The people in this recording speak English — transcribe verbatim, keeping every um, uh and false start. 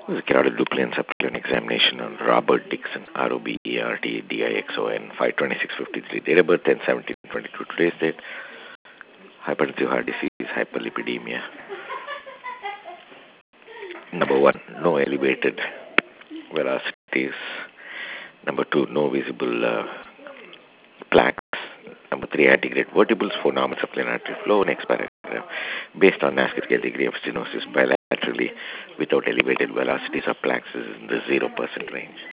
It was carried out Duplin supplemental examination on Robert Dixon, R O B E R T D I X O N, five twenty-six fifty-three, date of birth ten seventeen twenty-two, today's date, hypertensive heart disease, hyperlipidemia. Number one, no elevated velocities. Number two, no visible uh, plaques. Number three, antegrade vertebrals, four normal supplementary flow. Next paragraph. Based on NASCAR scale degree of stenosis bilaterally without elevated velocities or plaques is in the zero percent range.